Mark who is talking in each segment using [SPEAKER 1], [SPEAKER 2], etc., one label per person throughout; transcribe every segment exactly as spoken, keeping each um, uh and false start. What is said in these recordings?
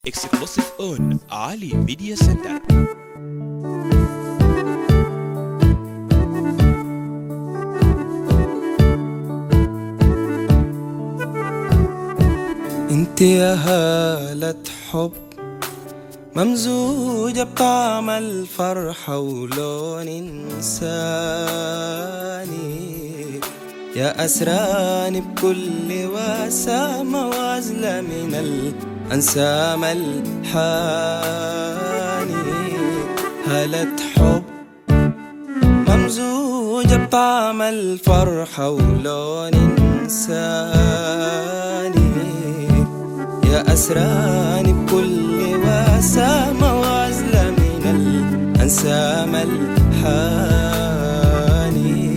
[SPEAKER 1] exclusive on Ali Media Center.
[SPEAKER 2] انت يا هالة حب ممزوجة بطعم الفرحة ولون إنساني، يا أسراني بكل وسامة وعزلة من الأنسام الحاني. هالة حب ممزوجة بطعم الفرحة ولون إنساني، يا أسراني بكل وسامة وعزلة من الأنسام الحاني.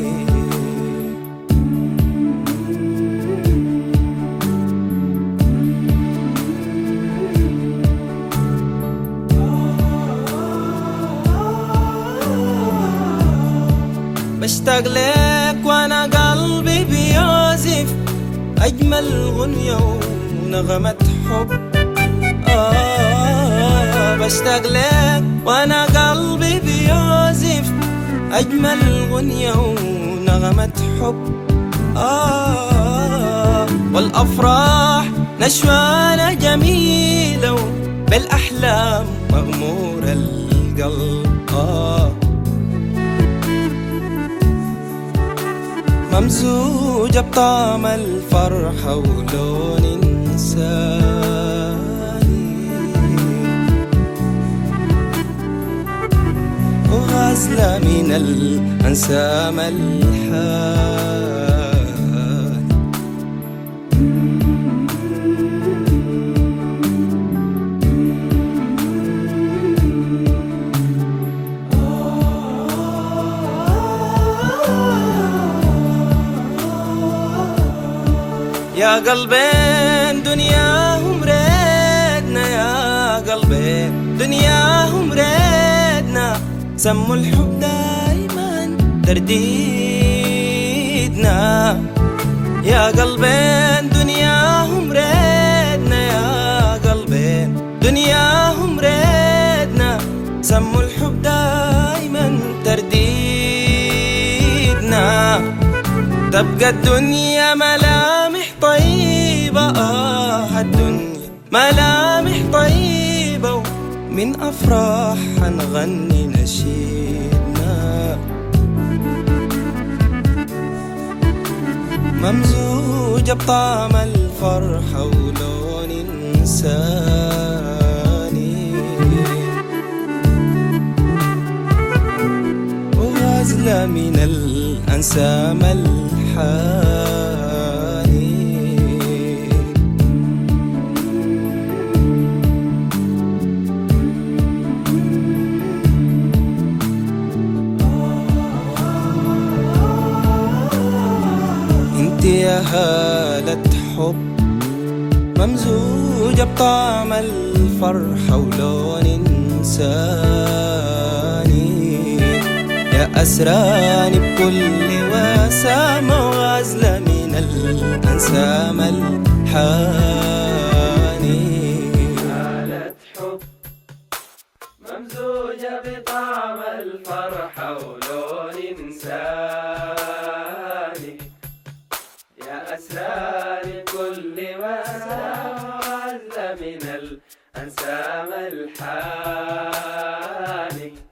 [SPEAKER 2] بشتاق لك وانا قلبي بيعزف أجمل غنية ونغمة حب. آه بشتاق لك وانا قلبي بيعزف أجمل غنية ونغمة حب. آه والأفراح نشوانة جميلة بالأحلام مغمور القلب. آه ممزوجة بطعم الفرحة ولون إنساني، وغازلة من الأنسام الحاني. يا قلبين دنياهم ريدنا، يا قلبين دنياهم ريدنا، سموا الحب دايما ترديدنا. يا قلبين دنياهم ريدنا، يا قلبين دنياهم ريدنا، سموا الحب دايما ترديدنا. تبقى الدنيا ملامح طيبة، آه الدنيا ملامح طيبة، من أفراح نغني نشيدنا. ممزوجة بطعم الفرحة ولون إنساني، وغازلة من الأنسام الحاني. انت يا هالة حب ممزوجة بطعم الفرحة ولون إنساني، يا أسراني بكل وسامة وغازلة من الأنسام الحاني.
[SPEAKER 3] هالة حب ممزوجة بطعم الفرحة ولون إنساني، يا أسراني بكل وسامة وغازلة من الأنسام الحاني.